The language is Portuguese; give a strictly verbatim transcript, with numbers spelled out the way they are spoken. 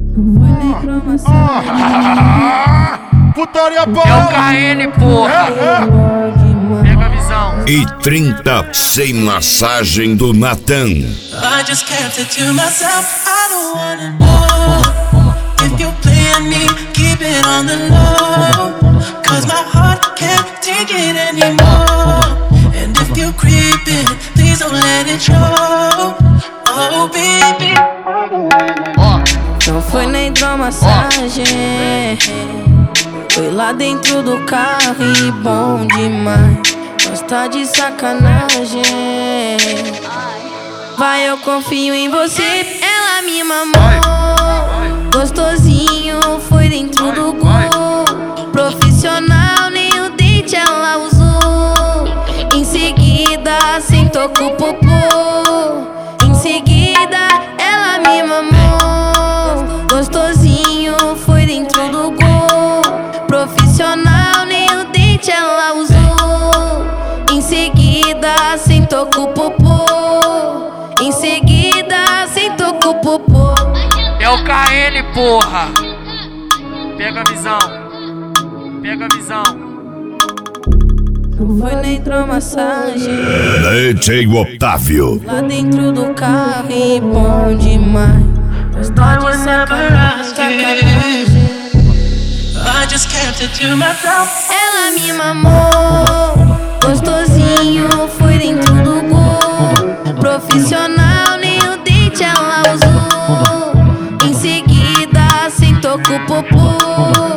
Foi nem cromação. Putaria boa! É o K N, porra! Pega a visão. E trinta sem massagem do Natan. I just kept it to myself. I don't wanna know if you're playing me, keep it on the low. Cause my heart can't take it anymore. And if you're creeping, please don't let it show. Oh baby, Não foi nem massagem, foi lá dentro do carro e bom demais. Nós tá de sacanagem. Vai, eu confio em você. Ela me mamou gostosinho, foi dentro do gol. Profissional, nem o dente ela usou. Em seguida, sentou com o popô. Em seguida, ela me mamou gostosinho, foi dentro do gol. Profissional, nem o dente ela usou. Em seguida, sentou com o popô. Em seguida, sentou com o popô. É o K N, porra! Pega a visão. Pega a visão. Não foi nem massagem, D J Otávio. lá dentro do carro e bom demais. Nós tá de sacanagem, sacanagem. I just kept it to myself. Ela me mamou gostosinho, foi dentro do gol. Profissional, nem o dente ela usou. Em seguida, sentou com o popô.